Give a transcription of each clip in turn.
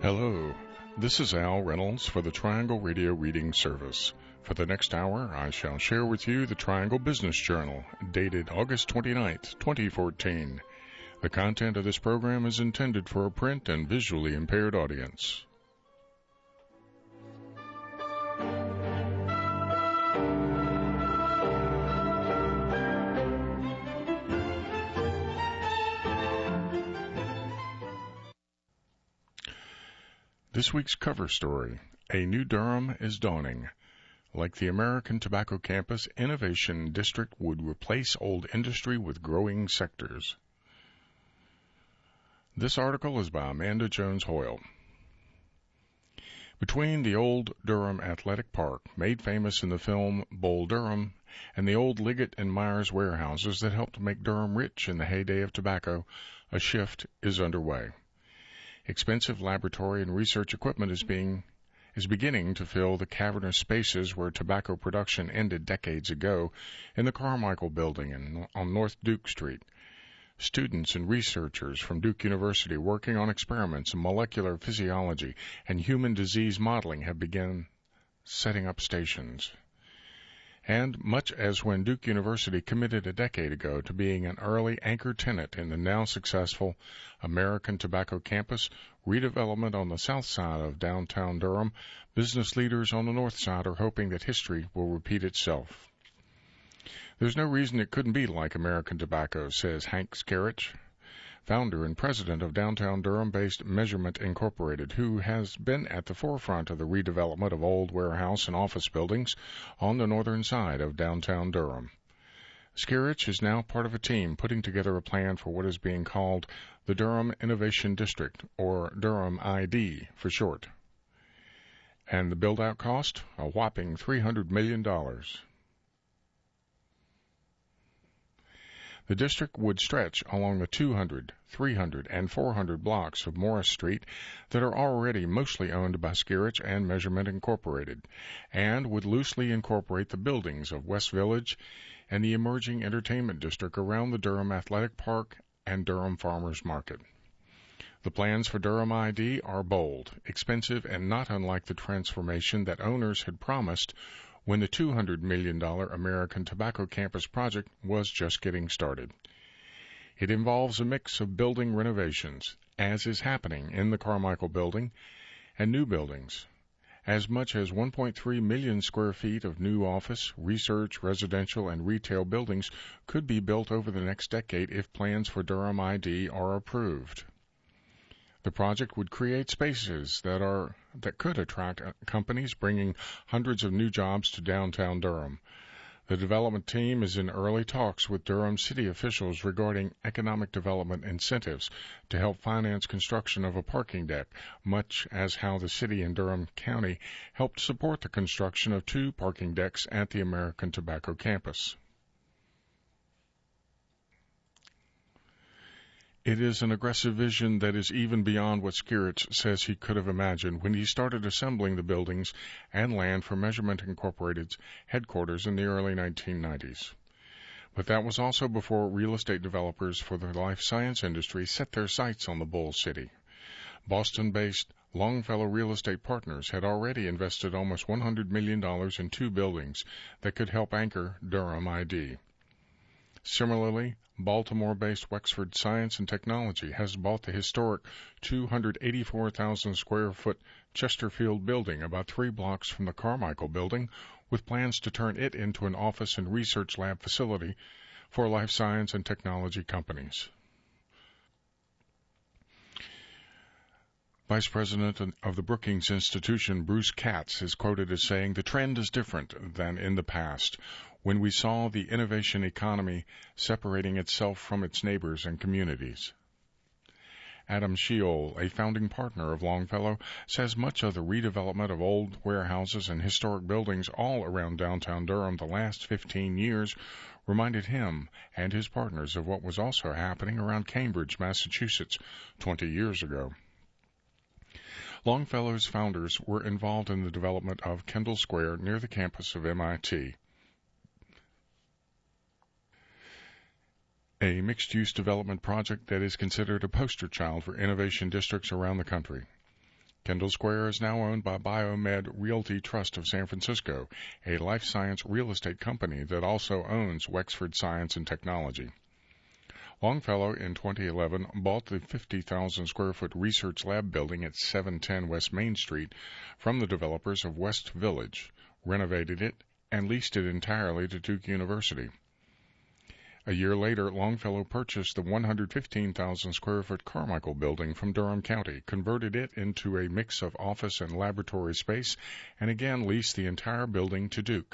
Hello, this is Al Reynolds for the Triangle Radio Reading Service. For the next hour, I shall share with you the Triangle Business Journal, dated August 29th, 2014. The content of this program is intended for a print and visually impaired audience. This week's cover story, A New Durham is Dawning. Like the American Tobacco Campus, Innovation District would replace old industry with growing sectors. This article is by Amanda Jones Hoyle. Between the old Durham Athletic Park, made famous in the film Bull Durham, and the old Liggett and Myers warehouses that helped make Durham rich in the heyday of tobacco, a shift is underway. Expensive laboratory and research equipment is beginning to fill the cavernous spaces where tobacco production ended decades ago in the Carmichael Building on North Duke Street. Students and researchers from Duke University working on experiments in molecular physiology and human disease modeling have begun setting up stations. And much as when Duke University committed a decade ago to being an early anchor tenant in the now successful American Tobacco Campus redevelopment on the south side of downtown Durham, business leaders on the north side are hoping that history will repeat itself. There's no reason it couldn't be like American Tobacco, says Hank Skerich, founder and president of downtown Durham-based Measurement Incorporated, who has been at the forefront of the redevelopment of old warehouse and office buildings on the northern side of downtown Durham. Skerich is now part of a team putting together a plan for what is being called the Durham Innovation District, or Durham ID for short. And the build-out cost? A whopping $300 million. The district would stretch along the 200, 300, and 400 blocks of Morris Street that are already mostly owned by Skerich and Measurement Incorporated, and would loosely incorporate the buildings of West Village and the emerging entertainment district around the Durham Athletic Park and Durham Farmers Market. The plans for Durham ID are bold, expensive, and not unlike the transformation that owners had promised when the $200 million American Tobacco Campus project was just getting started. It involves a mix of building renovations, as is happening in the Carmichael Building, and new buildings. As much as 1.3 million square feet of new office, research, residential, and retail buildings could be built over the next decade if plans for Durham ID are approved. The project would create spaces that could attract companies, bringing hundreds of new jobs to downtown Durham. The development team is in early talks with Durham city officials regarding economic development incentives to help finance construction of a parking deck, much as how the city and Durham County helped support the construction of 2 parking decks at the American Tobacco Campus. It is an aggressive vision that is even beyond what Skerich says he could have imagined when he started assembling the buildings and land for Measurement Incorporated's headquarters in the early 1990s. But that was also before real estate developers for the life science industry set their sights on the Bull City. Boston-based Longfellow Real Estate Partners had already invested almost $100 million in 2 buildings that could help anchor Durham ID. Similarly, Baltimore-based Wexford Science and Technology has bought the historic 284,000-square-foot Chesterfield building about 3 blocks from the Carmichael Building, with plans to turn it into an office and research lab facility for life science and technology companies. Vice President of the Brookings Institution, Bruce Katz, is quoted as saying, "The trend is different than in the past, when we saw the innovation economy separating itself from its neighbors and communities." Adam Sheol, a founding partner of Longfellow, says much of the redevelopment of old warehouses and historic buildings all around downtown Durham the last 15 years reminded him and his partners of what was also happening around Cambridge, Massachusetts, 20 years ago. Longfellow's founders were involved in the development of Kendall Square near the campus of MIT, a mixed-use development project that is considered a poster child for innovation districts around the country. Kendall Square is now owned by Biomed Realty Trust of San Francisco, a life science real estate company that also owns Wexford Science and Technology. Longfellow in 2011 bought the 50,000 square foot research lab building at 710 West Main Street from the developers of West Village, renovated it, and leased it entirely to Duke University. A year later, Longfellow purchased the 115,000 square foot Carmichael building from Durham County, converted it into a mix of office and laboratory space, and again leased the entire building to Duke.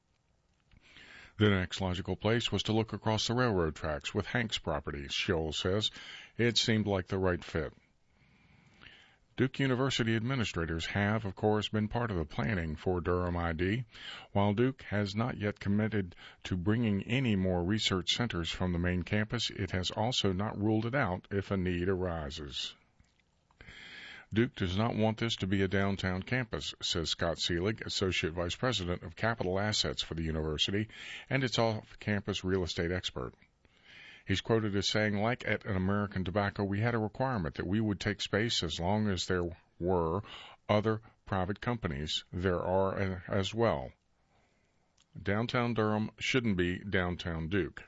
The next logical place was to look across the railroad tracks with Hank's property, Scholl says. It seemed like the right fit. Duke University administrators have, of course, been part of the planning for Durham ID. While Duke has not yet committed to bringing any more research centers from the main campus, it has also not ruled it out if a need arises. Duke does not want this to be a downtown campus, says Scott Seelig, Associate Vice President of Capital Assets for the university and its off-campus real estate expert. He's quoted as saying, like at an American Tobacco, we had a requirement that we would take space as long as there were other private companies. There are as well. Downtown Durham shouldn't be downtown Duke.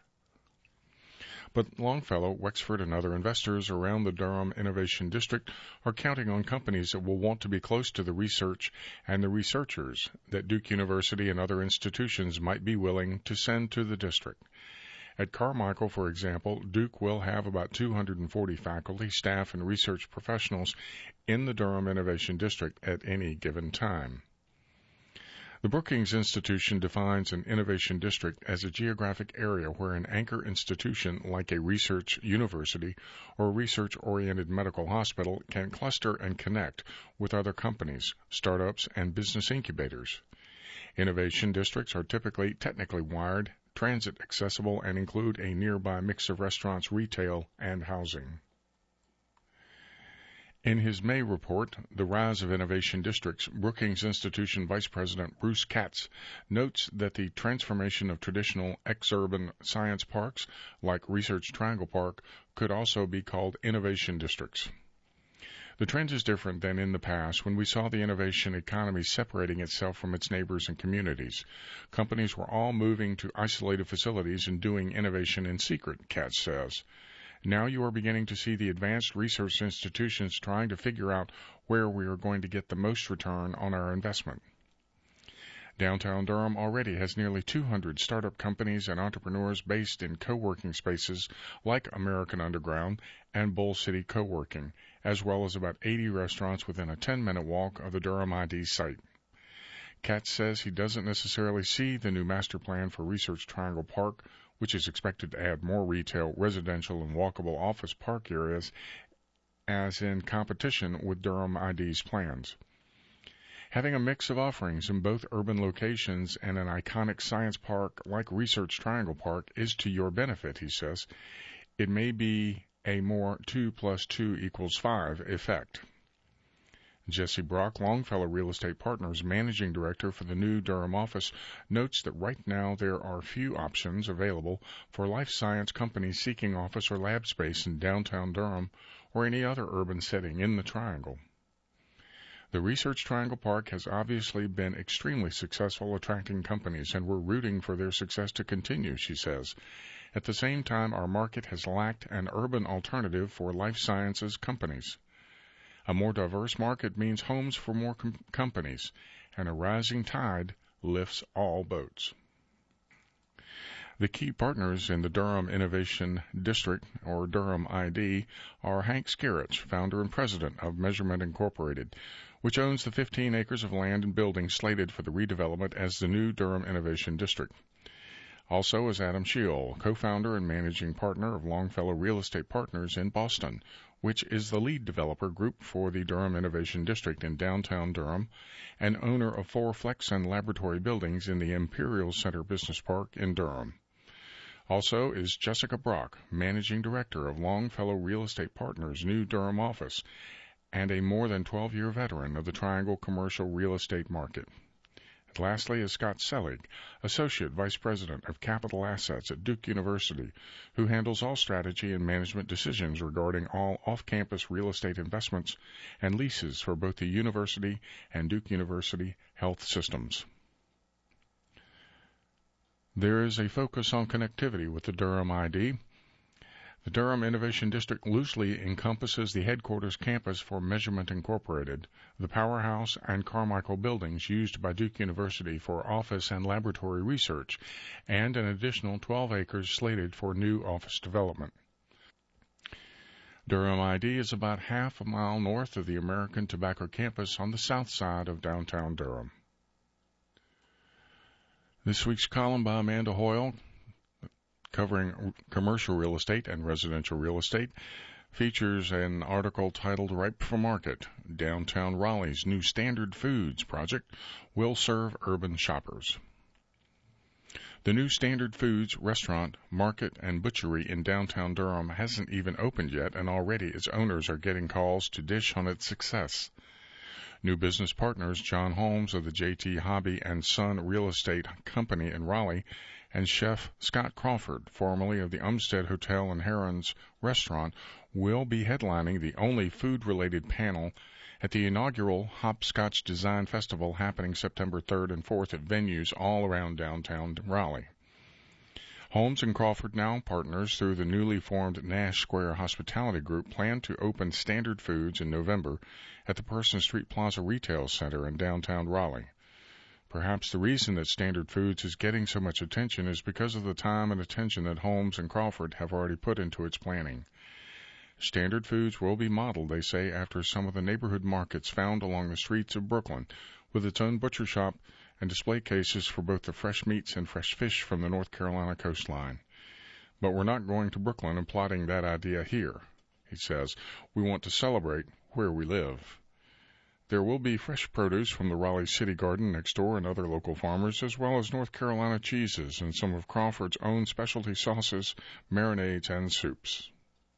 But Longfellow, Wexford, and other investors around the Durham Innovation District are counting on companies that will want to be close to the research and the researchers that Duke University and other institutions might be willing to send to the district. At Carmichael, for example, Duke will have about 240 faculty, staff, and research professionals in the Durham Innovation District at any given time. The Brookings Institution defines an innovation district as a geographic area where an anchor institution like a research university or research-oriented medical hospital can cluster and connect with other companies, startups, and business incubators. Innovation districts are typically technically wired, transit accessible, and include a nearby mix of restaurants, retail, and housing. In his May report, The Rise of Innovation Districts, Brookings Institution Vice President Bruce Katz notes that the transformation of traditional exurban science parks, like Research Triangle Park, could also be called innovation districts. The trend is different than in the past when we saw the innovation economy separating itself from its neighbors and communities. Companies were all moving to isolated facilities and doing innovation in secret, Katz says. Now you are beginning to see the advanced research institutions trying to figure out where we are going to get the most return on our investment. Downtown Durham already has nearly 200 startup companies and entrepreneurs based in co-working spaces like American Underground and Bull City Co-working, as well as about 80 restaurants within a 10-minute walk of the Durham ID site. Katz says he doesn't necessarily see the new master plan for Research Triangle Park, which is expected to add more retail, residential, and walkable office park areas, as in competition with Durham ID's plans. Having a mix of offerings in both urban locations and an iconic science park like Research Triangle Park is to your benefit, he says. It may be a more 2 + 2 = 5 effect. Jesse Brock, Longfellow Real Estate Partners Managing Director for the new Durham office, notes that right now there are few options available for life science companies seeking office or lab space in downtown Durham or any other urban setting in the Triangle. The Research Triangle Park has obviously been extremely successful attracting companies, and we're rooting for their success to continue, she says. At the same time, our market has lacked an urban alternative for life sciences companies. A more diverse market means homes for more companies, and a rising tide lifts all boats. The key partners in the Durham Innovation District, or Durham ID, are Hank Skerich, founder and president of Measurement Incorporated, which owns the 15 acres of land and buildings slated for the redevelopment as the new Durham Innovation District. Also is Adam Sheol, co-founder and managing partner of Longfellow Real Estate Partners in Boston, which is the lead developer group for the Durham Innovation District in downtown Durham, and owner of 4 flex and laboratory buildings in the Imperial Center Business Park in Durham. Also is Jessica Brock, managing director of Longfellow Real Estate Partners' new Durham office, and a more than 12-year veteran of the Triangle commercial real estate market. And lastly is Scott Selig, Associate Vice President of Capital Assets at Duke University, who handles all strategy and management decisions regarding all off-campus real estate investments and leases for both the university and Duke University health systems. There is a focus on connectivity with the Durham ID. The Durham Innovation District loosely encompasses the headquarters campus for Measurement Incorporated, the Powerhouse and Carmichael buildings used by Duke University for office and laboratory research, and an additional 12 acres slated for new office development. Durham ID is about half a mile north of the American Tobacco campus on the south side of downtown Durham. This week's column by Amanda Hoyle, covering commercial real estate and residential real estate, features an article titled Ripe for Market. Downtown Raleigh's new Standard Foods project will serve urban shoppers. The new Standard Foods restaurant, market, and butchery in downtown Durham hasn't even opened yet, and already its owners are getting calls to dish on its success. New business partners John Holmes of the J.T. Hobby and Son Real Estate Company in Raleigh and chef Scott Crawford, formerly of the Umstead Hotel and Herons Restaurant, will be headlining the only food-related panel at the inaugural Hopscotch Design Festival happening September 3rd and 4th at venues all around downtown Raleigh. Holmes and Crawford, now partners through the newly formed Nash Square Hospitality Group, plan to open Standard Foods in November at the Person Street Plaza Retail Center in downtown Raleigh. Perhaps the reason that Standard Foods is getting so much attention is because of the time and attention that Holmes and Crawford have already put into its planning. Standard Foods will be modeled, they say, after some of the neighborhood markets found along the streets of Brooklyn, with its own butcher shop and display cases for both the fresh meats and fresh fish from the North Carolina coastline. But we're not going to Brooklyn and plotting that idea here, he says. We want to celebrate where we live. There will be fresh produce from the Raleigh City Garden next door and other local farmers, as well as North Carolina cheeses and some of Crawford's own specialty sauces, marinades, and soups.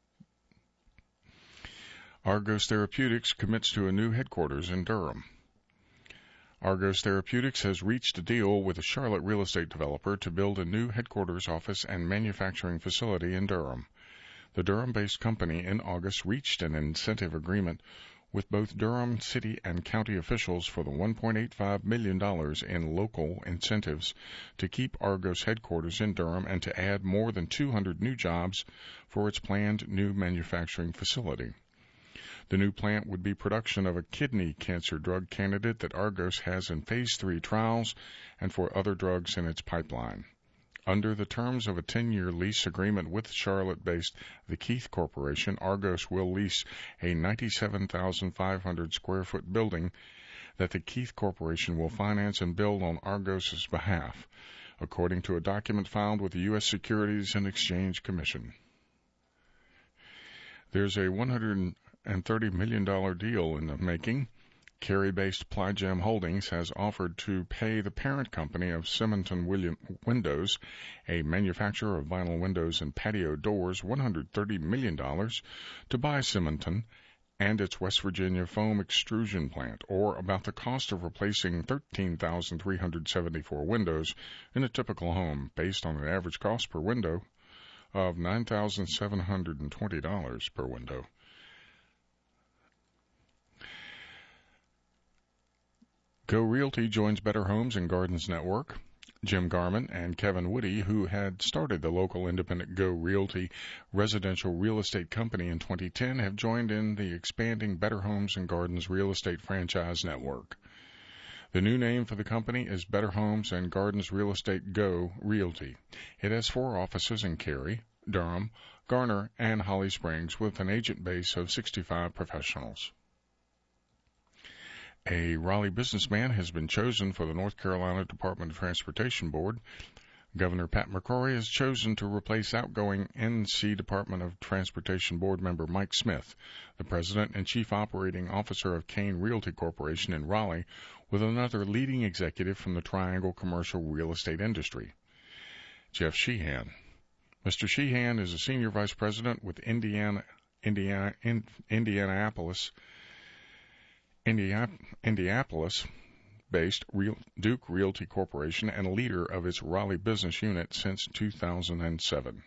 Argos Therapeutics commits to a new headquarters in Durham. Argos Therapeutics has reached a deal with a Charlotte real estate developer to build a new headquarters office and manufacturing facility in Durham. The Durham-based company in August reached an incentive agreement with both Durham city and county officials for the $1.85 million in local incentives to keep Argos headquarters in Durham and to add more than 200 new jobs for its planned new manufacturing facility. The new plant would be production of a kidney cancer drug candidate that Argos has in Phase 3 trials and for other drugs in its pipeline. Under the terms of a 10-year lease agreement with Charlotte-based The Keith Corporation, Argos will lease a 97,500 square foot building that The Keith Corporation will finance and build on Argos's behalf, according to a document filed with the U.S. Securities and Exchange Commission. There's a $130 million deal in the making. Cary-based Plygem Holdings has offered to pay the parent company of Simonton Windows, a manufacturer of vinyl windows and patio doors, $130 million to buy Simonton and its West Virginia foam extrusion plant, or about the cost of replacing 13,374 windows in a typical home, based on an average cost per window of $9,720 per window. Go Realty joins Better Homes and Gardens Network. Jim Garman and Kevin Woody, who had started the local independent Go Realty residential real estate company in 2010, have joined in the expanding Better Homes and Gardens real estate franchise network. The new name for the company is Better Homes and Gardens Real Estate Go Realty. It has 4 offices in Cary, Durham, Garner, and Holly Springs, with an agent base of 65 professionals. A Raleigh businessman has been chosen for the North Carolina Department of Transportation Board. Governor Pat McCrory has chosen to replace outgoing NC Department of Transportation Board member Mike Smith, the president and chief operating officer of Kane Realty Corporation in Raleigh, with another leading executive from the Triangle commercial real estate industry, Jeff Sheehan. Mr. Sheehan is a senior vice president with Indianapolis, Duke-based Duke Realty Corporation and leader of its Raleigh business unit since 2007.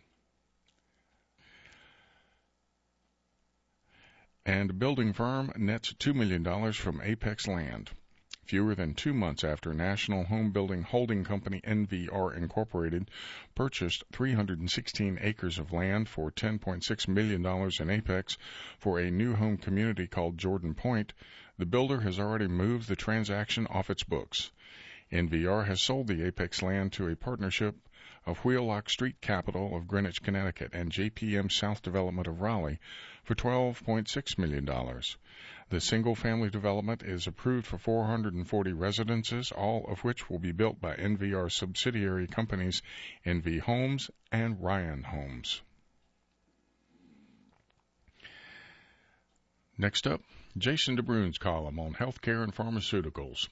And building firm nets $2 million from Apex Land. Fewer than 2 months after National Home Building Holding Company NVR Incorporated purchased 316 acres of land for $10.6 million in Apex for a new home community called Jordan Point, the builder has already moved the transaction off its books. NVR has sold the Apex land to a partnership of Wheelock Street Capital of Greenwich, Connecticut, and JPM South Development of Raleigh for $12.6 million. The single-family development is approved for 440 residences, all of which will be built by NVR subsidiary companies NV Homes and Ryan Homes. Next up, Jason DeBruyn's column on healthcare and pharmaceuticals.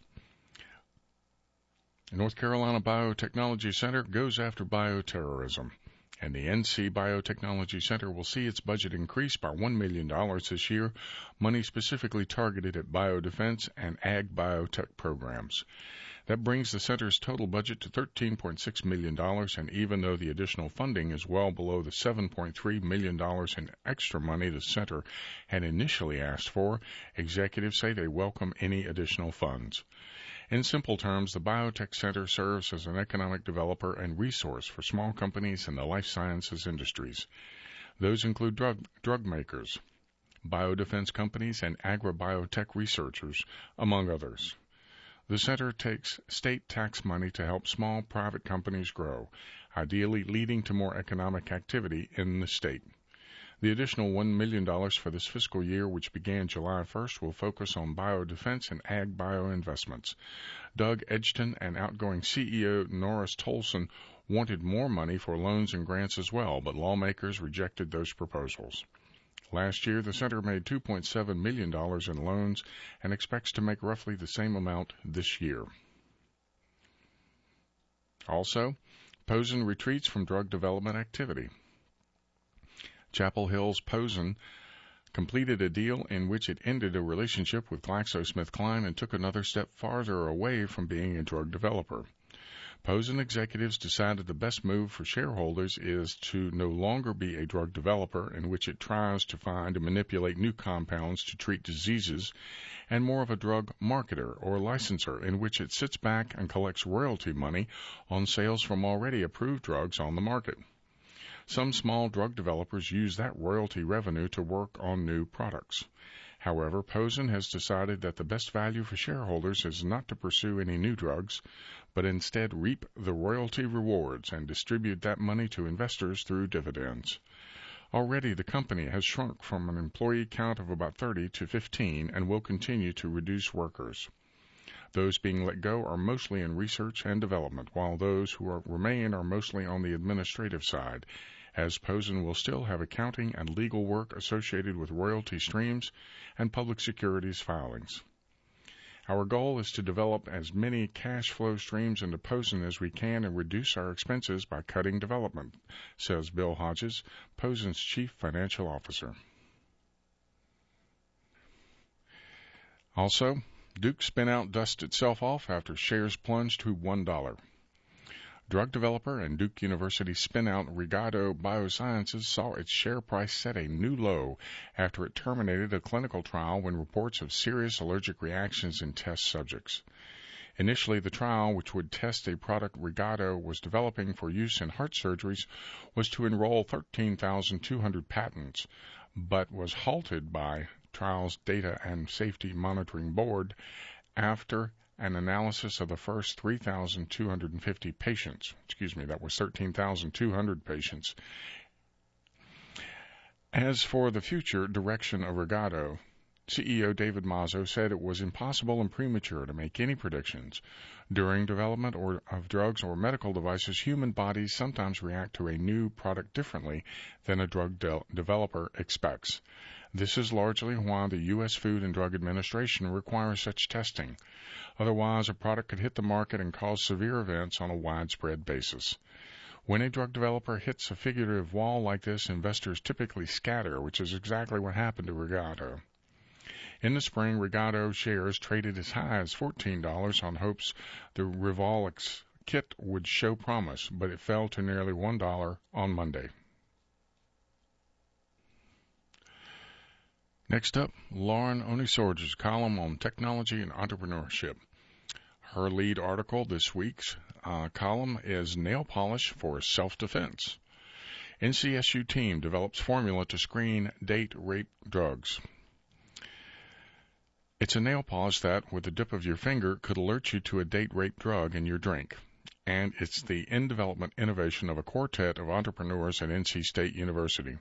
North Carolina Biotechnology Center goes after bioterrorism, and the NC Biotechnology Center will see its budget increase by $1 million this year, money specifically targeted at biodefense and ag biotech programs. That brings the center's total budget to $13.6 million, and even though the additional funding is well below the $7.3 million in extra money the center had initially asked for, executives say they welcome any additional funds. In simple terms, the Biotech Center serves as an economic developer and resource for small companies in the life sciences industries. Those include drug makers, biodefense companies, and agribiotech researchers, among others. The center takes state tax money to help small private companies grow, ideally leading to more economic activity in the state. The additional $1 million for this fiscal year, which began July 1st, will focus on biodefense and ag bio investments. Doug Edgton and outgoing CEO Norris Tolson wanted more money for loans and grants as well, but lawmakers rejected those proposals. Last year, the center made $2.7 million in loans and expects to make roughly the same amount this year. Also, Pozen retreats from drug development activity. Chapel Hill's Pozen completed a deal in which it ended a relationship with GlaxoSmithKline and took another step farther away from being a drug developer. Pozen executives decided the best move for shareholders is to no longer be a drug developer in which it tries to find and manipulate new compounds to treat diseases, and more of a drug marketer or licensor in which it sits back and collects royalty money on sales from already approved drugs on the market. Some small drug developers use that royalty revenue to work on new products. However, Pozen has decided that the best value for shareholders is not to pursue any new drugs, but instead reap the royalty rewards and distribute that money to investors through dividends. Already, the company has shrunk from an employee count of about 30 to 15 and will continue to reduce workers. Those being let go are mostly in research and development, while those who remain are mostly on the administrative side, as Pozen will still have accounting and legal work associated with royalty streams and public securities filings. Our goal is to develop as many cash flow streams into Pozen as we can and reduce our expenses by cutting development, says Bill Hodges, Pozen's chief financial officer. Also, Duke spin-out dusts itself off after shares plunged to $1. Drug developer and Duke University spin-out Regado Biosciences saw its share price set a new low after it terminated a clinical trial when reports of serious allergic reactions in test subjects. Initially, the trial, which would test a product Regado was developing for use in heart surgeries, was to enroll 13,200 patients, but was halted by Trials Data and Safety Monitoring Board after an analysis of the first 3,250 patients. That was 13,200 patients. As for the future direction of Regado, CEO David Mazzo said it was impossible and premature to make any predictions. During development of drugs or medical devices, human bodies sometimes react to a new product differently than a drug developer expects. This is largely why the U.S. Food and Drug Administration requires such testing. Otherwise, a product could hit the market and cause severe events on a widespread basis. When a drug developer hits a figurative wall like this, investors typically scatter, which is exactly what happened to Regado. In the spring, Regado shares traded as high as $14 on hopes the Revolix kit would show promise, but it fell to nearly $1 on Monday. Next up, Lauren Onisorge's column on technology and entrepreneurship. Her lead article this week's column is Nail Polish for Self-Defense. NCSU team develops formula to screen date rape drugs. It's a nail polish that, with the dip of your finger, could alert you to a date rape drug in your drink. And it's the in-development innovation of a quartet of entrepreneurs at NC State University.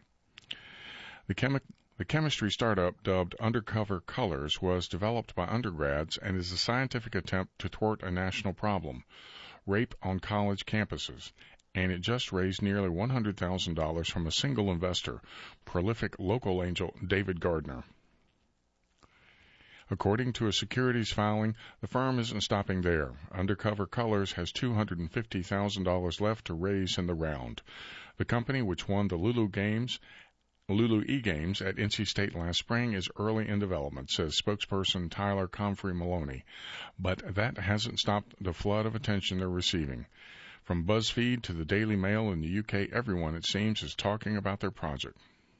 The chemistry startup, dubbed Undercover Colors, was developed by undergrads and is a scientific attempt to thwart a national problem, rape on college campuses, and it just raised nearly $100,000 from a single investor, prolific local angel David Gardner. According to a securities filing, the firm isn't stopping there. Undercover Colors has $250,000 left to raise in the round. The company, which won the Lulu E-Games at NC State last spring, is early in development, says spokesperson Tyler Comfrey Maloney. But that hasn't stopped the flood of attention they're receiving. From BuzzFeed to the Daily Mail in the UK, everyone, it seems, is talking about their project.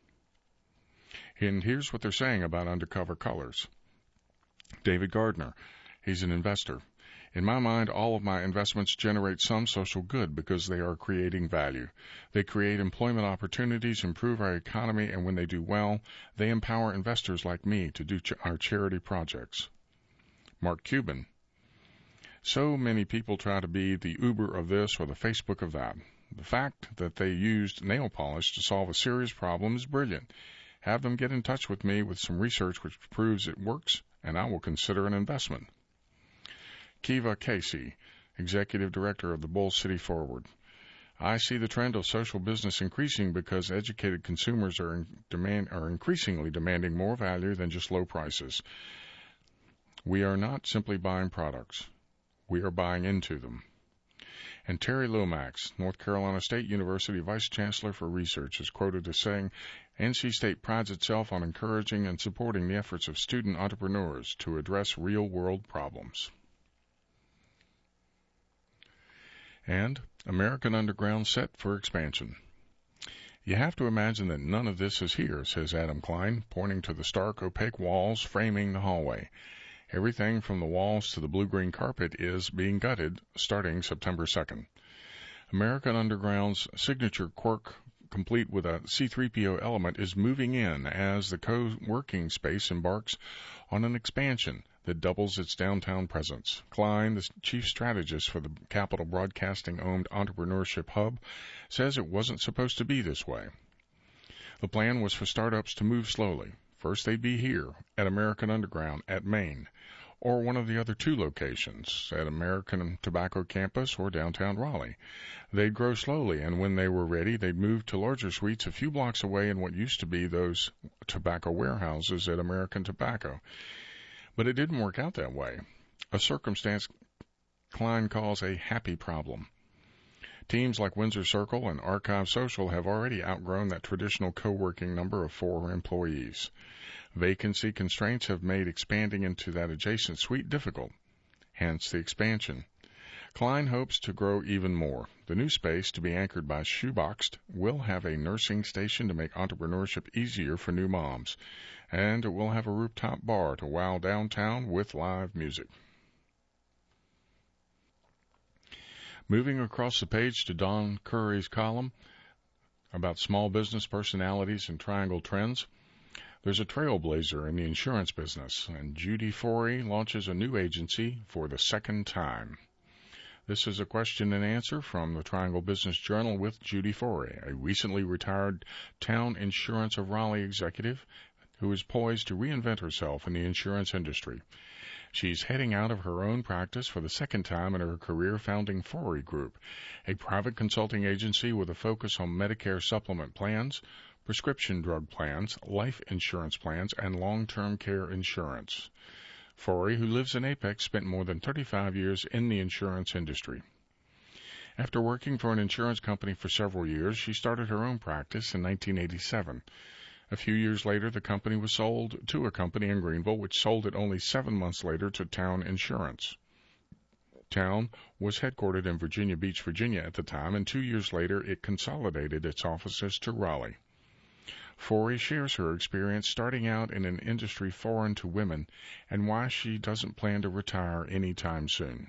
And here's what they're saying about Undercover Colors. David Gardner, he's an investor. In my mind, all of my investments generate some social good because they are creating value. They create employment opportunities, improve our economy, and when they do well, they empower investors like me to do our charity projects. Mark Cuban. So many people try to be the Uber of this or the Facebook of that. The fact that they used nail polish to solve a serious problem is brilliant. Have them get in touch with me with some research which proves it works, and I will consider an investment. Kiva Casey, Executive Director of the Bull City Forward. I see the trend of social business increasing because educated consumers are increasingly demanding more value than just low prices. We are not simply buying products. We are buying into them. And Terry Lomax, North Carolina State University Vice Chancellor for Research, is quoted as saying, NC State prides itself on encouraging and supporting the efforts of student entrepreneurs to address real-world problems. And American Underground set for expansion. You have to imagine that none of this is here, says Adam Klein, pointing to the stark, opaque walls framing the hallway. Everything from the walls to the blue-green carpet is being gutted starting September 2nd. American Underground's signature quirk, complete with a C-3PO element, is moving in as the co-working space embarks on an expansion that doubles its downtown presence. Klein, the chief strategist for the Capital Broadcasting-owned entrepreneurship hub, says it wasn't supposed to be this way. The plan was for startups to move slowly. First, they'd be here at American Underground at Main, or one of the other two locations at American Tobacco Campus or downtown Raleigh. They'd grow slowly, and when they were ready, they'd move to larger suites a few blocks away in what used to be those tobacco warehouses at American Tobacco. But it didn't work out that way, a circumstance Klein calls a happy problem. Teams like Windsor Circle and Archive Social have already outgrown that traditional co-working number of 4 employees. Vacancy constraints have made expanding into that adjacent suite difficult, hence the expansion. Klein hopes to grow even more. The new space, to be anchored by Shoeboxed, will have a nursing station to make entrepreneurship easier for new moms, and it will have a rooftop bar to wow downtown with live music. Moving across the page to Don Curry's column about small business personalities and triangle trends, there's a trailblazer in the insurance business, and Judy Forey launches a new agency for the second time. This is a question and answer from the Triangle Business Journal with Judy Forey, a recently retired Town Insurance of Raleigh executive who is poised to reinvent herself in the insurance industry. She's heading out of her own practice for the second time in her career, founding Forey Group, a private consulting agency with a focus on Medicare supplement plans, prescription drug plans, life insurance plans, and long-term care insurance. Forey, who lives in Apex, spent more than 35 years in the insurance industry. After working for an insurance company for several years, she started her own practice in 1987. A few years later, the company was sold to a company in Greenville, which sold it only 7 months later to Town Insurance. Town was headquartered in Virginia Beach, Virginia at the time, and 2 years later it consolidated its offices to Raleigh. Forey shares her experience starting out in an industry foreign to women and why she doesn't plan to retire anytime soon.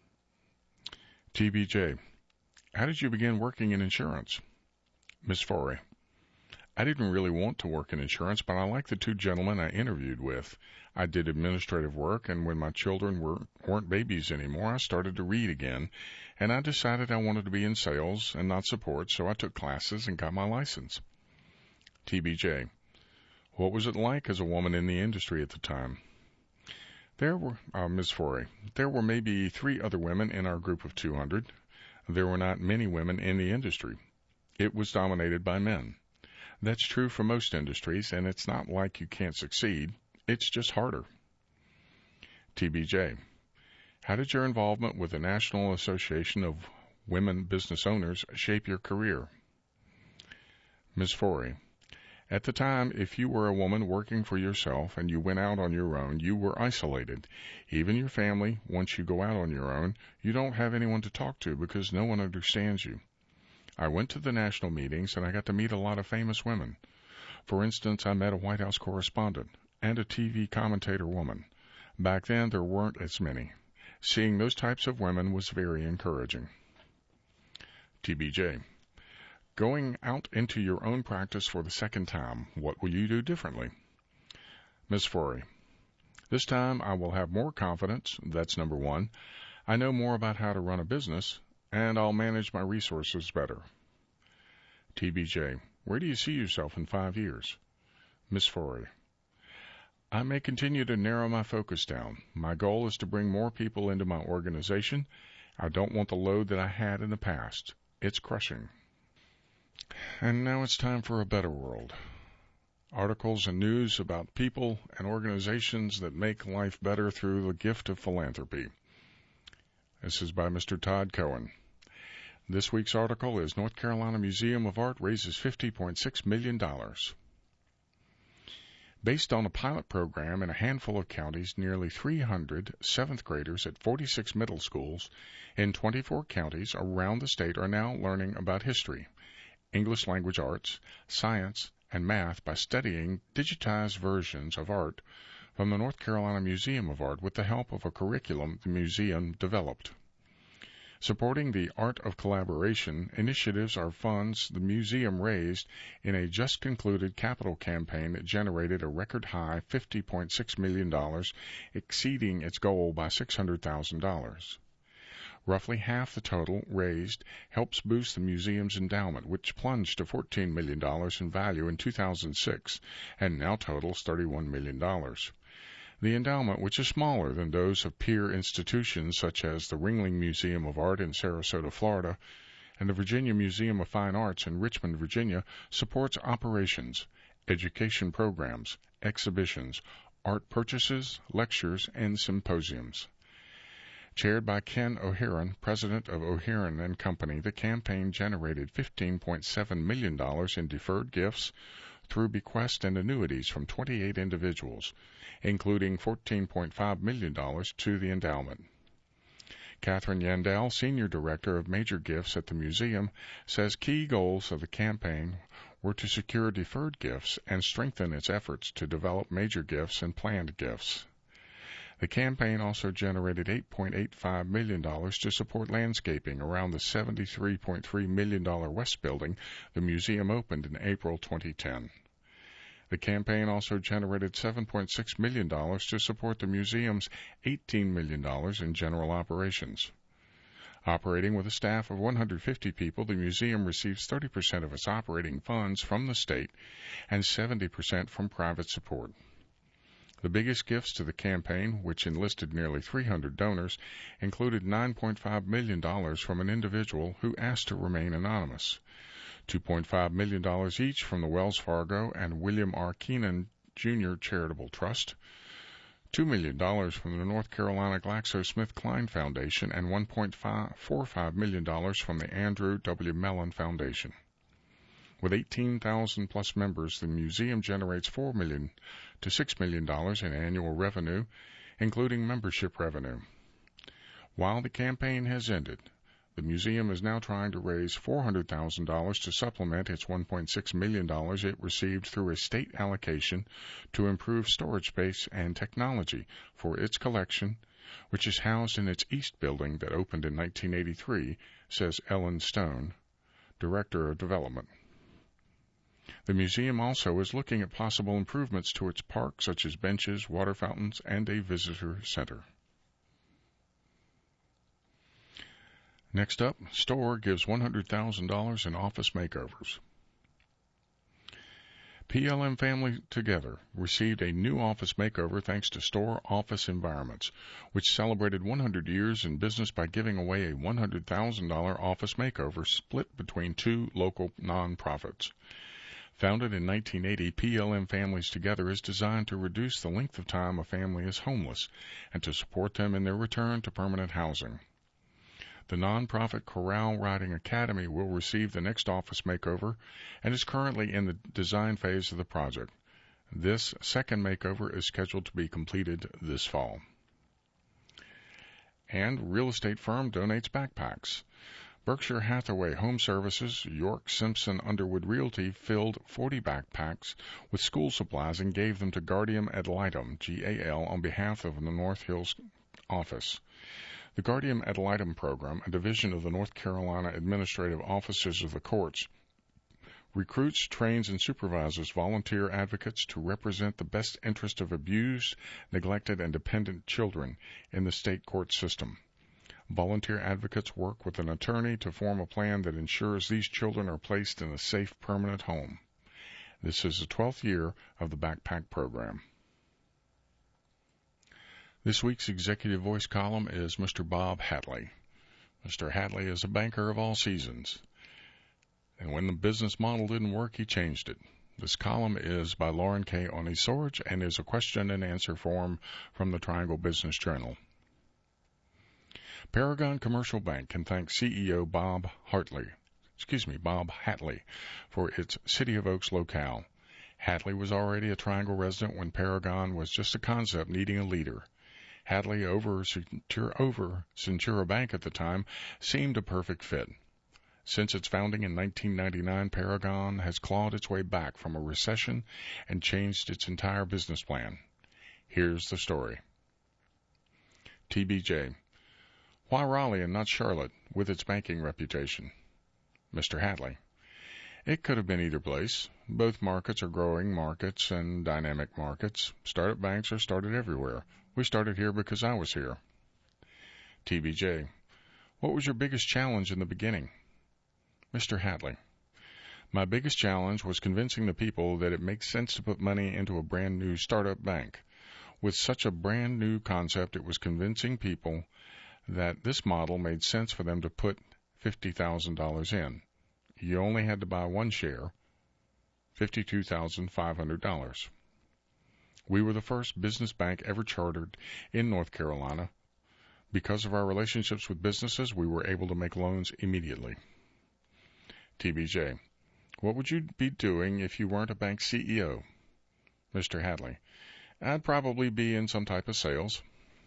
TBJ, how did you begin working in insurance? Ms. Forey, I didn't really want to work in insurance, but I liked the two gentlemen I interviewed with. I did administrative work, and when my children weren't babies anymore, I started to read again, and I decided I wanted to be in sales and not support, so I took classes and got my license. TBJ, what was it like as a woman in the industry at the time? Ms. Forey, there were maybe 3 other women in our group of 200. There were not many women in the industry. It was dominated by men. That's true for most industries, and it's not like you can't succeed. It's just harder. TBJ, how did your involvement with the National Association of Women Business Owners shape your career? Ms. Forey, at the time, if you were a woman working for yourself and you went out on your own, you were isolated. Even your family, once you go out on your own, you don't have anyone to talk to because no one understands you. I went to the national meetings and I got to meet a lot of famous women. For instance, I met a White House correspondent and a TV commentator woman. Back then, there weren't as many. Seeing those types of women was very encouraging. TBJ, going out into your own practice for the second time, what will you do differently? Ms. Forey, this time I will have more confidence. That's number 1. I know more about how to run a business, and I'll manage my resources better. TBJ, where do you see yourself in 5 years? Ms. Forey, I may continue to narrow my focus down. My goal is to bring more people into my organization. I don't want the load that I had in the past. It's crushing. And now it's time for a better world. Articles and news about people and organizations that make life better through the gift of philanthropy. This is by Mr. Todd Cohen. This week's article is North Carolina Museum of Art raises $50.6 million. Based on a pilot program in a handful of counties, nearly 300 7th graders at 46 middle schools in 24 counties around the state are now learning about history, English language arts, science, and math by studying digitized versions of art from the North Carolina Museum of Art with the help of a curriculum the museum developed. Supporting the Art of Collaboration initiatives are funds the museum raised in a just-concluded capital campaign that generated a record-high $50.6 million, exceeding its goal by $600,000. Roughly half the total raised helps boost the museum's endowment, which plunged to $14 million in value in 2006 and now totals $31 million. The endowment, which is smaller than those of peer institutions such as the Ringling Museum of Art in Sarasota, Florida, and the Virginia Museum of Fine Arts in Richmond, Virginia, supports operations, education programs, exhibitions, art purchases, lectures, and symposiums. Chaired by Ken O'Hearn, president of O'Hearn & Company, the campaign generated $15.7 million in deferred gifts through bequests and annuities from 28 individuals, including $14.5 million to the endowment. Catherine Yandell, Senior Director of Major Gifts at the museum, says key goals of the campaign were to secure deferred gifts and strengthen its efforts to develop major gifts and planned gifts. The campaign also generated $8.85 million to support landscaping around the $73.3 million West Building the museum opened in April 2010. The campaign also generated $7.6 million to support the museum's $18 million in general operations. Operating with a staff of 150 people, the museum receives 30% of its operating funds from the state and 70% from private support. The biggest gifts to the campaign, which enlisted nearly 300 donors, included $9.5 million from an individual who asked to remain anonymous, $2.5 million each from the Wells Fargo and William R. Keenan Jr. Charitable Trust, $2 million from the North Carolina GlaxoSmithKline Foundation, and $1.45 million from the Andrew W. Mellon Foundation. With 18,000 plus members, the museum generates $4 million to $6 million in annual revenue, including membership revenue. While the campaign has ended, the museum is now trying to raise $400,000 to supplement its $1.6 million it received through a state allocation to improve storage space and technology for its collection, which is housed in its East Building that opened in 1983, says Ellen Stone, Director of Development. The museum also is looking at possible improvements to its park, such as benches, water fountains, and a visitor center. Next up, Store gives $100,000 in office makeovers. PLM Family Together received a new office makeover thanks to Store Office Environments, which celebrated 100 years in business by giving away a $100,000 office makeover split between two local nonprofits. Founded in 1980, PLM Families Together is designed to reduce the length of time a family is homeless and to support them in their return to permanent housing. The nonprofit Corral Riding Academy will receive the next office makeover and is currently in the design phase of the project. This second makeover is scheduled to be completed this fall. And real estate firm donates backpacks. Berkshire Hathaway Home Services, York Simpson Underwood Realty filled 40 backpacks with school supplies and gave them to Guardium Ad Litem, GAL, on behalf of the North Hills office. The Guardium Ad Litem program, a division of the North Carolina Administrative Officers of the Courts, recruits, trains, and supervises volunteer advocates to represent the best interest of abused, neglected, and dependent children in the state court system. Volunteer advocates work with an attorney to form a plan that ensures these children are placed in a safe, permanent home. This is the 12th year of the Backpack program. This week's Executive Voice column is Mr. Bob Hatley. Mr. Hatley is a banker of all seasons. And when the business model didn't work, he changed it. This column is by Lauren K. Onisorge and is a question and answer form from the Triangle Business Journal. Paragon Commercial Bank can thank CEO Bob Hatley for its City of Oaks locale. Hatley was already a Triangle resident when Paragon was just a concept needing a leader. Hatley over Centura Bank at the time seemed a perfect fit. Since its founding in 1999, Paragon has clawed its way back from a recession and changed its entire business plan. Here's the story. TBJ. Why Raleigh and not Charlotte with its banking reputation? Mr. Hatley. It could have been either place. Both markets are growing markets and dynamic markets. Startup banks are started everywhere. We started here because I was here. TBJ. What was your biggest challenge in the beginning? Mr. Hatley. My biggest challenge was convincing the people that it makes sense to put money into a brand new startup bank. With such a brand new concept, it was convincing people that this model made sense for them to put $50,000 in. You only had to buy one share, $52,500. We were the first business bank ever chartered in North Carolina. Because of our relationships with businesses, we were able to make loans immediately. TBJ. What would you be doing if you weren't a bank CEO? Mr. Hatley. I'd probably be in some type of sales.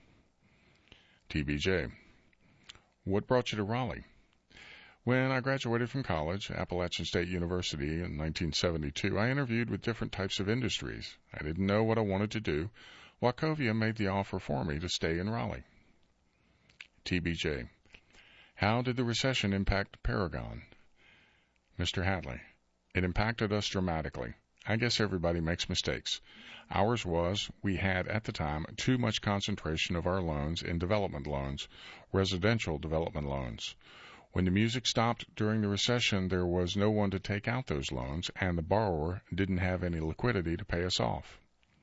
TBJ. What brought you to Raleigh? When I graduated from college, Appalachian State University, in 1972, I interviewed with different types of industries. I didn't know what I wanted to do. Wachovia made the offer for me to stay in Raleigh. TBJ. How did the recession impact Paragon? Mr. Hatley. It impacted us dramatically. I guess everybody makes mistakes. Ours was, we had at the time too much concentration of our loans in development loans, residential development loans. When the music stopped during the recession, there was no one to take out those loans, and the borrower didn't have any liquidity to pay us off.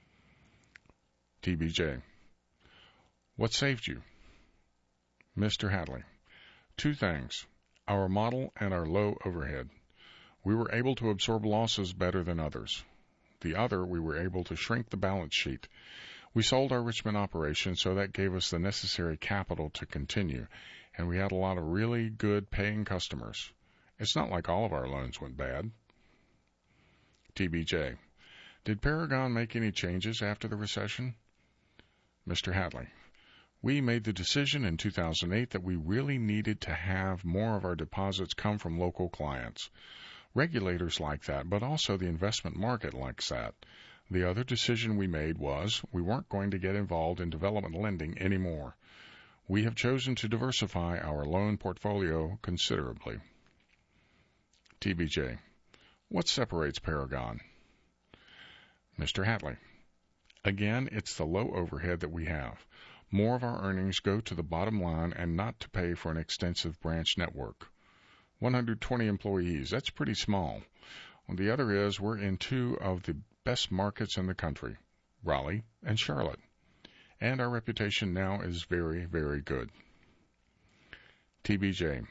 TBJ. What saved you? Mr. Hatley. Two things, our model and our low overhead. We were able to absorb losses better than others. The other, we were able to shrink the balance sheet. We sold our Richmond operation, so that gave us the necessary capital to continue, and we had a lot of really good paying customers. It's not like all of our loans went bad. TBJ. Did Paragon make any changes after the recession? Mr. Hadley. We made the decision in 2008 that we really needed to have more of our deposits come from local clients. Regulators like that, but also the investment market likes that. The other decision we made was we weren't going to get involved in development lending anymore. We have chosen to diversify our loan portfolio considerably. TBJ. What separates Paragon? Mr. Hadley. Again, it's the low overhead that we have. More of our earnings go to the bottom line and not to pay for an extensive branch network. 120 employees, that's pretty small. The other is we're in two of the best markets in the country, Raleigh and Charlotte. And our reputation now is very, very good. TBJ.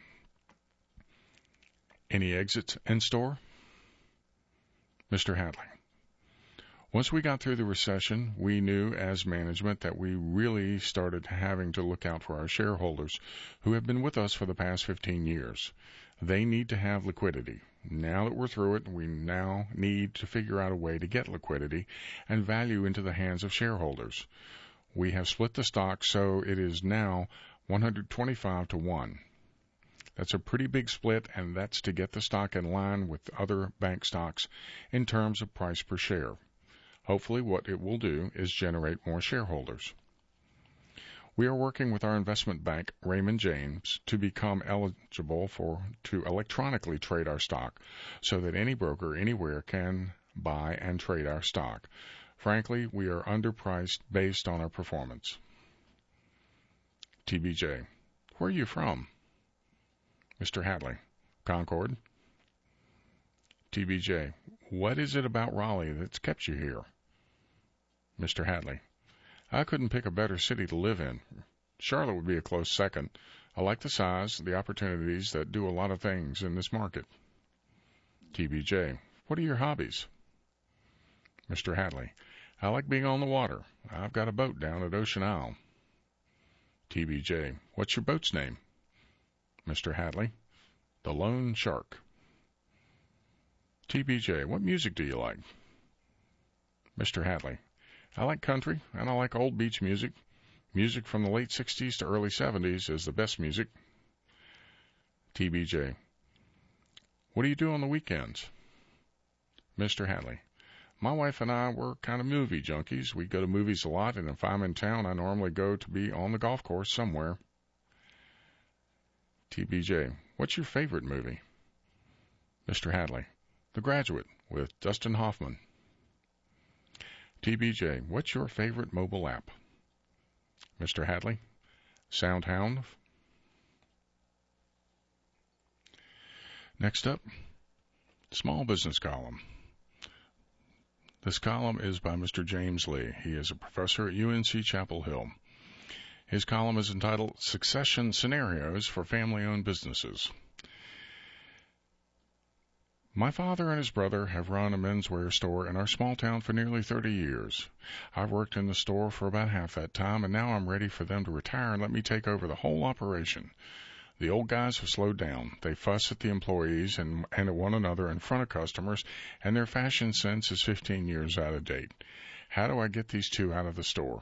Any exits in store? Mr. Hadley. Once we got through the recession, we knew as management that we really started having to look out for our shareholders who have been with us for the past 15 years. They need to have liquidity. Now that we're through it, we now need to figure out a way to get liquidity and value into the hands of shareholders. We have split the stock so it is now 125 to 1. That's a pretty big split, and that's to get the stock in line with other bank stocks in terms of price per share. Hopefully what it will do is generate more shareholders. We are working with our investment bank, Raymond James, to become eligible to electronically trade our stock so that any broker anywhere can buy and trade our stock. Frankly, we are underpriced based on our performance. TBJ. Where are you from? Mr. Hadley. Concord. TBJ. What is it about Raleigh that's kept you here? Mr. Hadley. I couldn't pick a better city to live in. Charlotte would be a close second. I like the size, the opportunities that do a lot of things in this market. TBJ. What are your hobbies? Mr. Hadley. I like being on the water. I've got a boat down at Ocean Isle. TBJ. What's your boat's name? Mr. Hadley. The Lone Shark. TBJ. What music do you like? Mr. Hadley. I like country, and I like old beach music. Music from the late 60s to early 70s is the best music. TBJ. What do you do on the weekends? Mr. Hadley. My wife and I were kind of movie junkies. We go to movies a lot, and if I'm in town, I normally go to be on the golf course somewhere. TBJ. What's your favorite movie? Mr. Hadley. The Graduate with Dustin Hoffman. TBJ. What's your favorite mobile app? Mr. Hadley. SoundHound. Next up, Small Business Column. This column is by Mr. James Lee. He is a professor at UNC Chapel Hill. His column is entitled Succession Scenarios for Family-Owned Businesses. My father and his brother have run a menswear store in our small town for nearly 30 years. I've worked in the store for about half that time, and now I'm ready for them to retire and let me take over the whole operation. The old guys have slowed down. They fuss at the employees and at one another in front of customers, and their fashion sense is 15 years out of date. How do I get these two out of the store?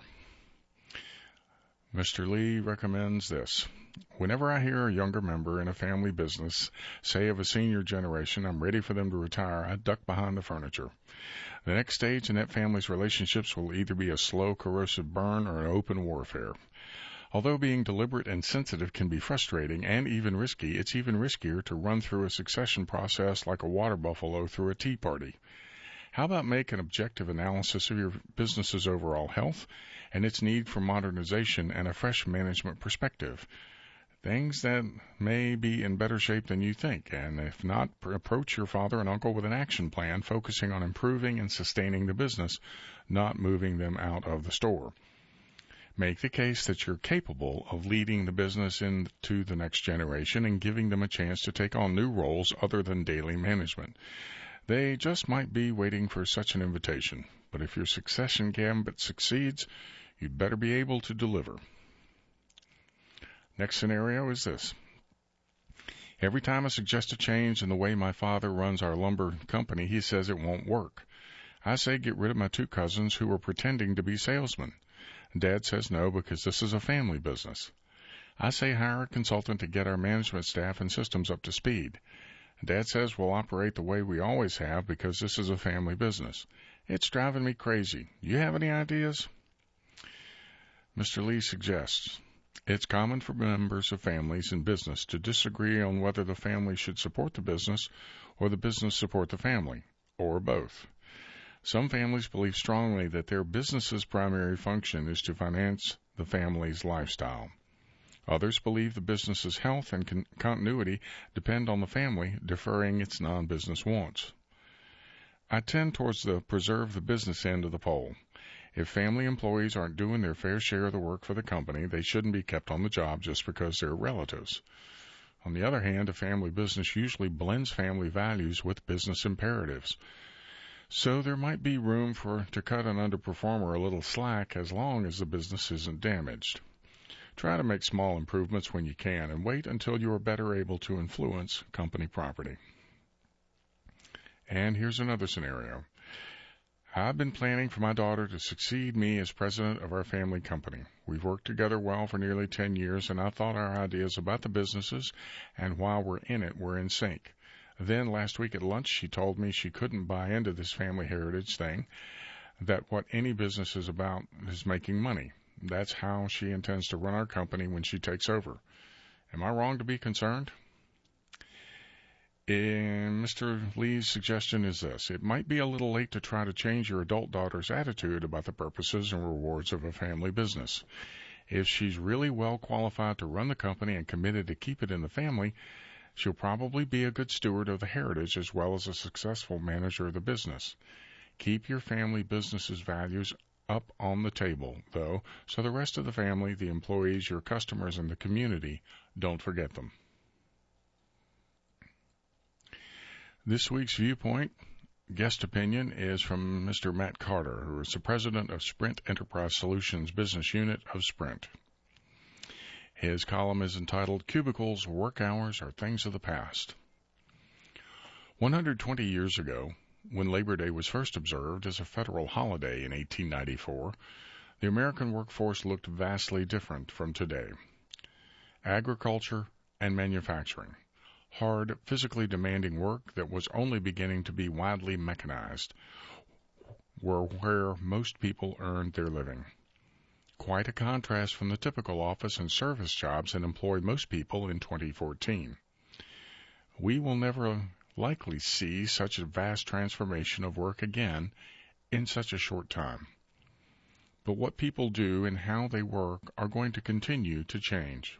Mr. Lee recommends this. Whenever I hear a younger member in a family business say of a senior generation, I'm ready for them to retire, I duck behind the furniture. The next stage in that family's relationships will either be a slow, corrosive burn or an open warfare. Although being deliberate and sensitive can be frustrating and even risky, it's even riskier to run through a succession process like a water buffalo through a tea party. How about make an objective analysis of your business's overall health and its need for modernization and a fresh management perspective? Things that may be in better shape than you think, and if not, approach your father and uncle with an action plan focusing on improving and sustaining the business, not moving them out of the store. Make the case that you're capable of leading the business into the next generation and giving them a chance to take on new roles other than daily management. They just might be waiting for such an invitation, but if your succession gambit succeeds, you'd better be able to deliver. Next scenario is this. Every time I suggest a change in the way my father runs our lumber company, he says it won't work. I say get rid of my two cousins who are pretending to be salesmen. Dad says no because this is a family business. I say hire a consultant to get our management staff and systems up to speed. Dad says we'll operate the way we always have because this is a family business. It's driving me crazy. You have any ideas? Mr. Lee suggests it's common for members of families in business to disagree on whether the family should support the business or the business support the family, or both. Some families believe strongly that their business's primary function is to finance the family's lifestyle. Others believe the business's health and continuity depend on the family deferring its non-business wants. I tend towards the preserve the business end of the poll. If family employees aren't doing their fair share of the work for the company, they shouldn't be kept on the job just because they're relatives. On the other hand, a family business usually blends family values with business imperatives. So there might be room to cut an underperformer a little slack as long as the business isn't damaged. Try to make small improvements when you can and wait until you are better able to influence company property. And here's another scenario. I've been planning for my daughter to succeed me as president of our family company. We've worked together well for nearly 10 years, and I thought our ideas about the businesses and while we're in it were in sync. Then last week at lunch, she told me she couldn't buy into this family heritage thing, that what any business is about is making money. That's how she intends to run our company when she takes over. Am I wrong to be concerned? And Mr. Lee's suggestion is this. It might be a little late to try to change your adult daughter's attitude about the purposes and rewards of a family business. If she's really well qualified to run the company and committed to keep it in the family, she'll probably be a good steward of the heritage as well as a successful manager of the business. Keep your family business's values up on the table, though, so the rest of the family, the employees, your customers, and the community don't forget them. This week's Viewpoint guest opinion is from Mr. Matt Carter, who is the president of Sprint Enterprise Solutions Business Unit of Sprint. His column is entitled, Cubicles, Work Hours Are Things of the Past. 120 years ago, when Labor Day was first observed as a federal holiday in 1894, the American workforce looked vastly different from today. Agriculture and manufacturing, hard, physically demanding work that was only beginning to be widely mechanized, were where most people earned their living. Quite a contrast from the typical office and service jobs that employ most people in 2014. We will never likely see such a vast transformation of work again in such a short time. But what people do and how they work are going to continue to change.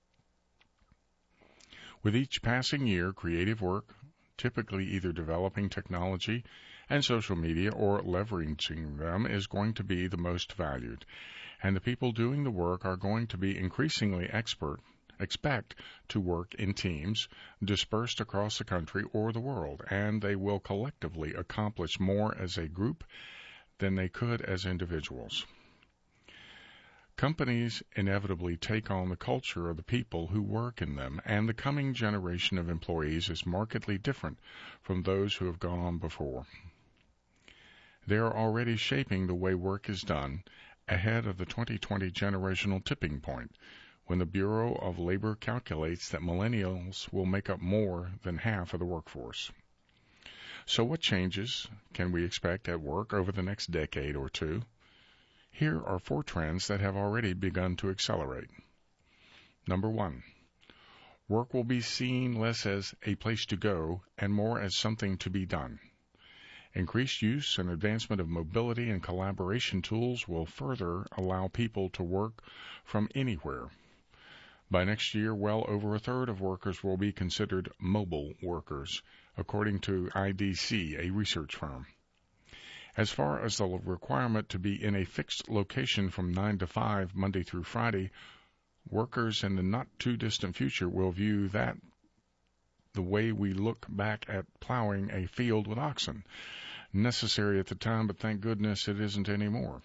With each passing year, creative work, typically either developing technology and social media or leveraging them, is going to be the most valued, and the people doing the work are going to be increasingly expect to work in teams dispersed across the country or the world, and they will collectively accomplish more as a group than they could as individuals. Companies inevitably take on the culture of the people who work in them, and the coming generation of employees is markedly different from those who have gone on before. They are already shaping the way work is done ahead of the 2020 generational tipping point, when the Bureau of Labor calculates that millennials will make up more than half of the workforce. So what changes can we expect at work over the next decade or two? Here are 4 trends that have already begun to accelerate. Number 1, work will be seen less as a place to go and more as something to be done. Increased use and advancement of mobility and collaboration tools will further allow people to work from anywhere. By next year, well over a third of workers will be considered mobile workers, according to IDC, a research firm. As far as the requirement to be in a fixed location from 9 to 5 Monday through Friday, workers in the not-too-distant future will view that the way we look back at plowing a field with oxen. Necessary at the time, but thank goodness it isn't anymore.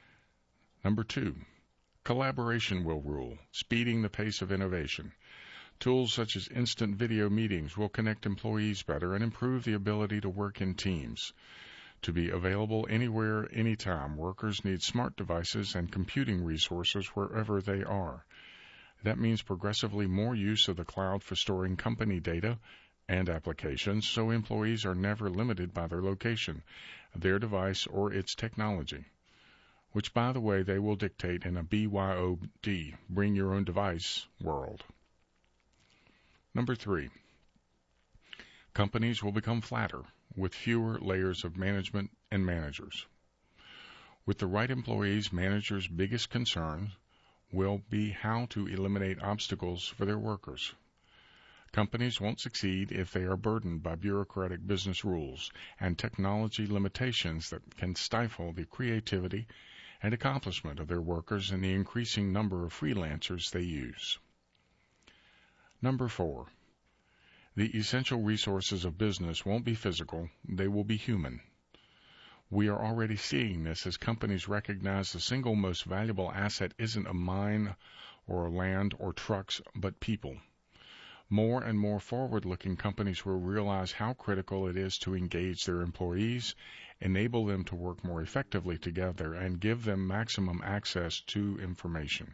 Number 2, collaboration will rule, speeding the pace of innovation. Tools such as instant video meetings will connect employees better and improve the ability to work in teams. To be available anywhere, anytime, workers need smart devices and computing resources wherever they are. That means progressively more use of the cloud for storing company data and applications, so employees are never limited by their location, their device, or its technology, which, by the way, they will dictate in a BYOD, bring your own device world. Number 3, companies will become flatter with fewer layers of management and managers. With the right employees, managers' biggest concern will be how to eliminate obstacles for their workers. Companies won't succeed if they are burdened by bureaucratic business rules and technology limitations that can stifle the creativity and accomplishment of their workers and the increasing number of freelancers they use. Number 4, the essential resources of business won't be physical, they will be human. We are already seeing this as companies recognize the single most valuable asset isn't a mine or land or trucks, but people. More and more forward-looking companies will realize how critical it is to engage their employees, enable them to work more effectively together, and give them maximum access to information.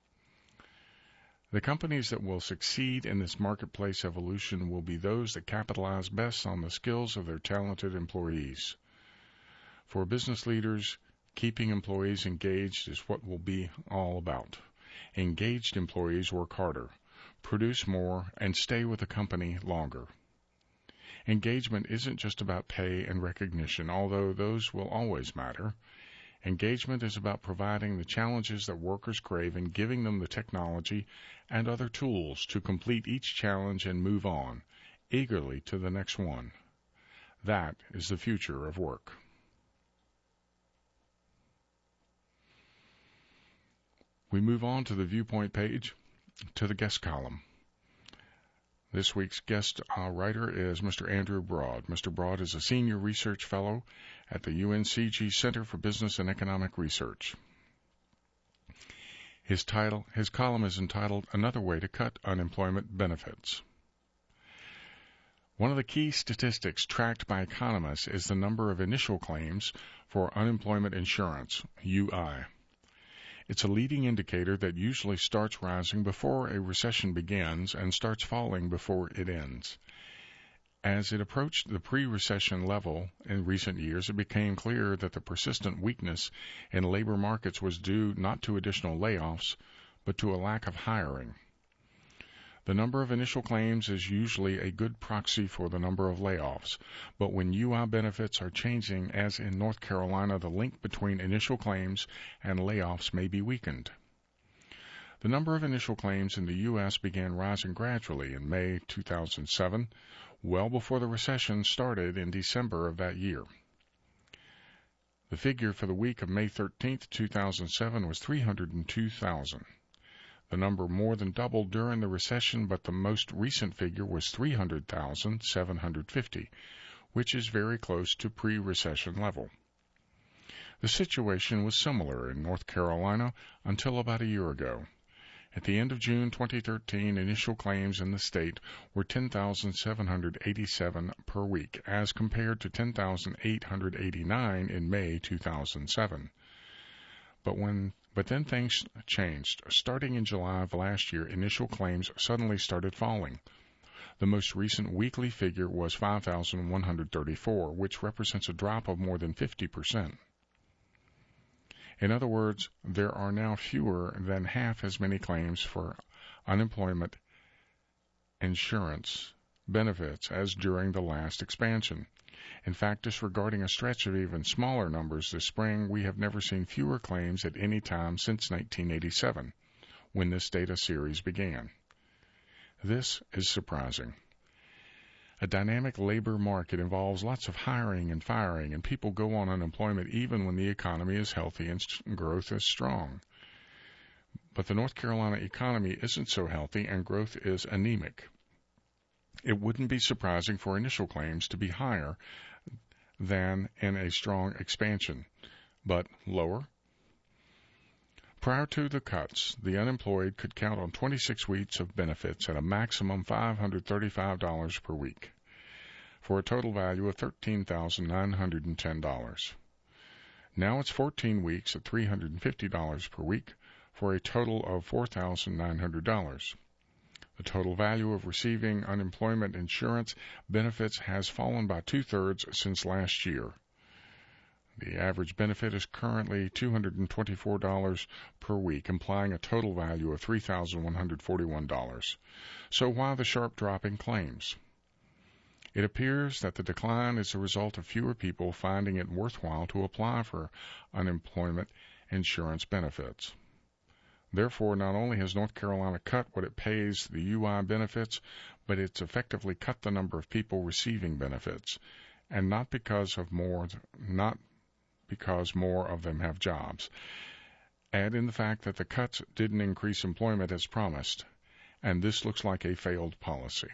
The companies that will succeed in this marketplace evolution will be those that capitalize best on the skills of their talented employees. For business leaders, keeping employees engaged is what will be all about. Engaged employees work harder, produce more, and stay with the company longer. Engagement isn't just about pay and recognition, although those will always matter. Engagement is about providing the challenges that workers crave and giving them the technology and other tools to complete each challenge and move on, eagerly to the next one. That is the future of work. We move on to the Viewpoint page, to the guest column. This week's guest writer is Mr. Andrew Broad. Mr. Broad is a senior research fellow at the UNCG Center for Business and Economic Research. His column is entitled Another Way to Cut Unemployment Benefits. One of the key statistics tracked by economists is the number of initial claims for unemployment insurance, UI. It's a leading indicator that usually starts rising before a recession begins and starts falling before it ends. As it approached the pre-recession level in recent years, it became clear that the persistent weakness in labor markets was due not to additional layoffs, but to a lack of hiring. The number of initial claims is usually a good proxy for the number of layoffs, but when UI benefits are changing, as in North Carolina, the link between initial claims and layoffs may be weakened. The number of initial claims in the U.S. began rising gradually in May 2007, well before the recession started in December of that year. The figure for the week of May 13, 2007 was 302,000. The number more than doubled during the recession, but the most recent figure was 300,750, which is very close to pre-recession level. The situation was similar in North Carolina until about a year ago. At the end of June 2013, initial claims in the state were 10,787 per week, as compared to 10,889 in May 2007. But then things changed. Starting in July of last year, initial claims suddenly started falling. The most recent weekly figure was 5,134, which represents a drop of more than 50%. In other words, there are now fewer than half as many claims for unemployment insurance benefits as during the last expansion. In fact, disregarding a stretch of even smaller numbers this spring, we have never seen fewer claims at any time since 1987, when this data series began. This is surprising. A dynamic labor market involves lots of hiring and firing, and people go on unemployment even when the economy is healthy and growth is strong. But the North Carolina economy isn't so healthy, and growth is anemic. It wouldn't be surprising for initial claims to be higher than in a strong expansion, but lower. Prior to the cuts, the unemployed could count on 26 weeks of benefits at a maximum $535 per week, for a total value of $13,910. Now it's 14 weeks at $350 per week, for a total of $4,900. The total value of receiving unemployment insurance benefits has fallen by 2/3 since last year. The average benefit is currently $224 per week, implying a total value of $3,141. So why the sharp drop in claims? It appears that the decline is a result of fewer people finding it worthwhile to apply for unemployment insurance benefits. Therefore, not only has North Carolina cut what it pays the UI benefits, but it's effectively cut the number of people receiving benefits, and not because more of them have jobs. Add in the fact that the cuts didn't increase employment as promised, and this looks like a failed policy.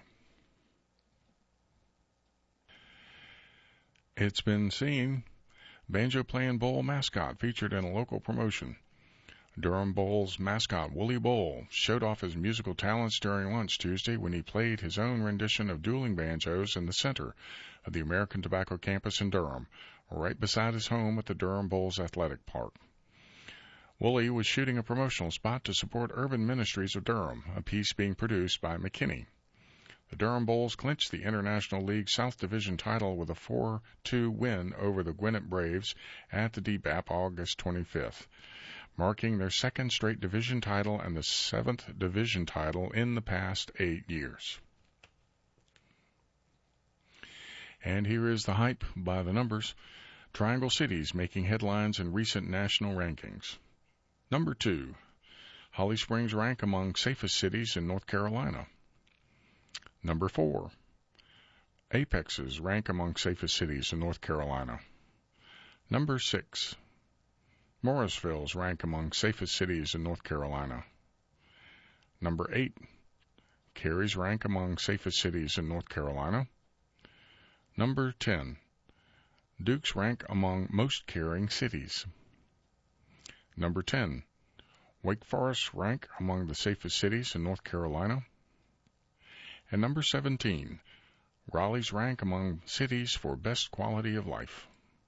It's been seen. Banjo-playing bull mascot featured in a local promotion. Durham Bull's mascot, Wooly Bull, showed off his musical talents during lunch Tuesday when he played his own rendition of dueling banjos in the center of the American Tobacco campus in Durham, right beside his home at the Durham Bulls Athletic Park. Wooly was shooting a promotional spot to support Urban Ministries of Durham, a piece being produced by McKinney. The Durham Bulls clinched the International League South Division title with a 4-2 win over the Gwinnett Braves at the DBAP August 25th. Marking their second straight division title and the 7th division title in the past 8 years. And here is the hype by the numbers. Triangle cities making headlines in recent national rankings. Number 2, Holly Springs rank among safest cities in North Carolina. Number 4, Apexes rank among safest cities in North Carolina. Number 6, Morrisville's rank among safest cities in North Carolina. Number 8, Cary's rank among safest cities in North Carolina. Number 10, Duke's rank among most caring cities. Number 10, Wake Forest's rank among the safest cities in North Carolina. And number 17, Raleigh's rank among cities for best quality of life.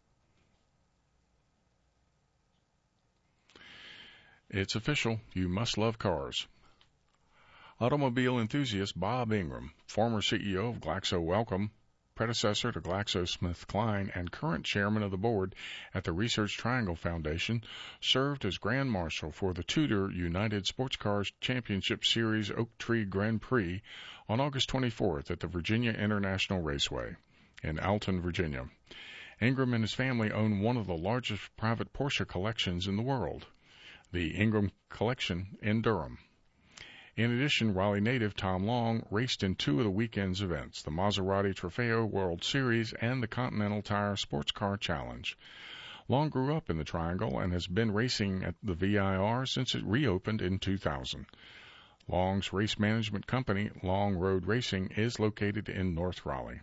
It's official. You must love cars. Automobile enthusiast Bob Ingram, former CEO of Glaxo Wellcome, predecessor to GlaxoSmithKline, and current chairman of the board at the Research Triangle Foundation, served as Grand Marshal for the Tudor United Sports Cars Championship Series Oak Tree Grand Prix on August 24th at the Virginia International Raceway in Alton, Virginia. Ingram and his family own one of the largest private Porsche collections in the world, the Ingram Collection in Durham. In addition, Raleigh native Tom Long raced in 2 of the weekend's events, the Maserati Trofeo World Series and the Continental Tire Sports Car Challenge. Long grew up in the Triangle and has been racing at the VIR since it reopened in 2000. Long's race management company, Long Road Racing, is located in North Raleigh.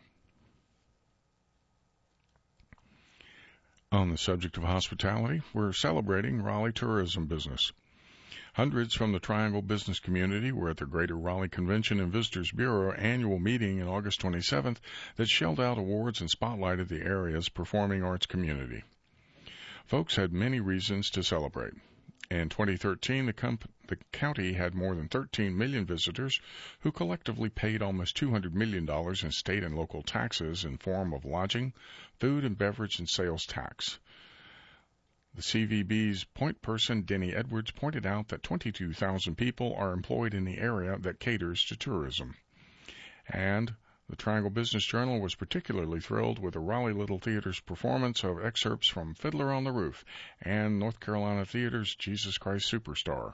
On the subject of hospitality, we're celebrating Raleigh tourism business. Hundreds from the Triangle business community were at the Greater Raleigh Convention and Visitors Bureau annual meeting on August 27th that shelled out awards and spotlighted the area's performing arts community. Folks had many reasons to celebrate. In 2013, the county had more than 13 million visitors who collectively paid almost $200 million in state and local taxes in form of lodging, food and beverage, and sales tax. The CVB's point person, Denny Edwards, pointed out that 22,000 people are employed in the area that caters to tourism. And the Triangle Business Journal was particularly thrilled with the Raleigh Little Theater's performance of excerpts from Fiddler on the Roof and North Carolina Theater's Jesus Christ Superstar.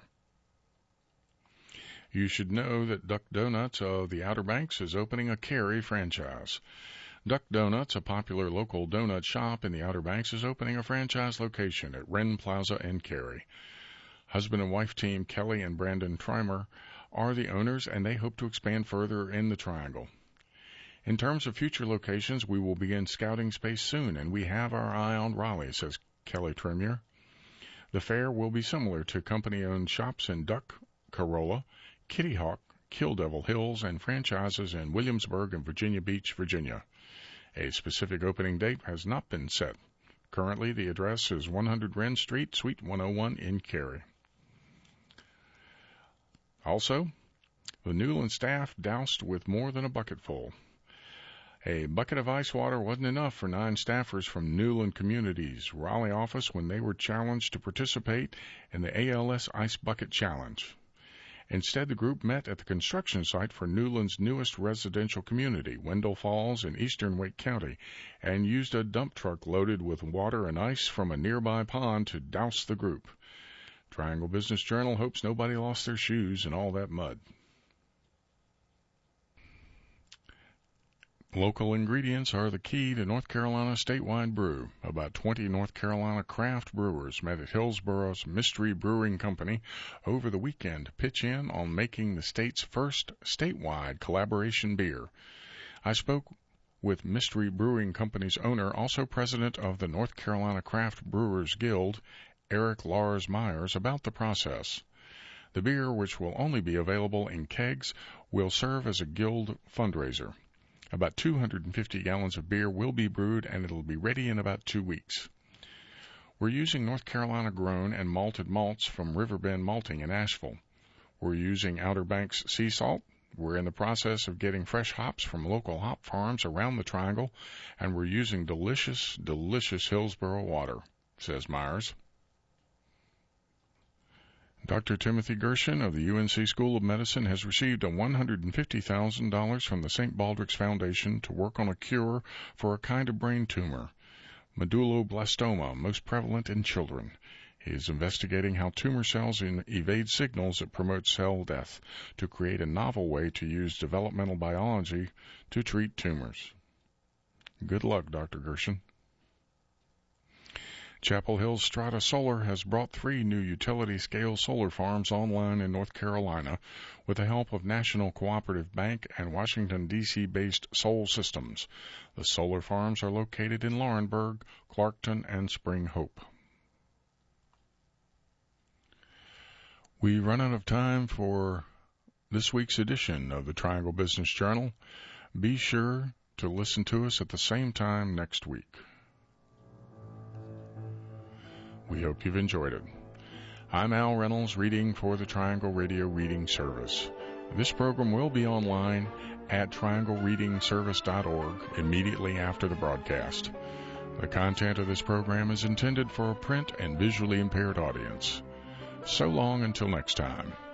You should know that Duck Donuts of the Outer Banks is opening a Cary franchise. Duck Donuts, a popular local donut shop in the Outer Banks, is opening a franchise location at Wren Plaza in Cary. Husband and wife team Kelly and Brandon Trimer are the owners, and they hope to expand further in the Triangle. In terms of future locations, we will begin scouting space soon, and we have our eye on Raleigh, says Kelly Tremier. The fair will be similar to company-owned shops in Duck, Corolla, Kitty Hawk, Kill Devil Hills, and franchises in Williamsburg and Virginia Beach, Virginia. A specific opening date has not been set. Currently, the address is 100 Wren Street, Suite 101 in Cary. Also, the Newland staff doused with more than a bucketful. A bucket of ice water wasn't enough for 9 staffers from Newland Communities' Raleigh office when they were challenged to participate in the ALS Ice Bucket Challenge. Instead, the group met at the construction site for Newland's newest residential community, Wendell Falls in eastern Wake County, and used a dump truck loaded with water and ice from a nearby pond to douse the group. Triangle Business Journal hopes nobody lost their shoes in all that mud. Local ingredients are the key to North Carolina statewide brew. About 20 North Carolina craft brewers met at Hillsboro's Mystery Brewing Company over the weekend to pitch in on making the state's first statewide collaboration beer. I spoke with Mystery Brewing Company's owner, also president of the North Carolina Craft Brewers Guild, Eric Lars Myers, about the process. The beer, which will only be available in kegs, will serve as a guild fundraiser. About 250 gallons of beer will be brewed, and it'll be ready in about 2 weeks. We're using North Carolina grown and malted malts from Riverbend Malting in Asheville. We're using Outer Banks sea salt. We're in the process of getting fresh hops from local hop farms around the Triangle, and we're using delicious, delicious Hillsboro water, says Myers. Dr. Timothy Gershon of the UNC School of Medicine has received a $150,000 from the St. Baldrick's Foundation to work on a cure for a kind of brain tumor, medulloblastoma, most prevalent in children. He is investigating how tumor cells evade signals that promote cell death to create a novel way to use developmental biology to treat tumors. Good luck, Dr. Gershon. Chapel Hill Strata Solar has brought 3 new utility-scale solar farms online in North Carolina with the help of National Cooperative Bank and Washington, D.C.-based Sol Systems. The solar farms are located in Laurinburg, Clarkton, and Spring Hope. We run out of time for this week's edition of the Triangle Business Journal. Be sure to listen to us at the same time next week. We hope you've enjoyed it. I'm Al Reynolds, reading for the Triangle Radio Reading Service. This program will be online at trianglereadingservice.org immediately after the broadcast. The content of this program is intended for a print and visually impaired audience. So long until next time.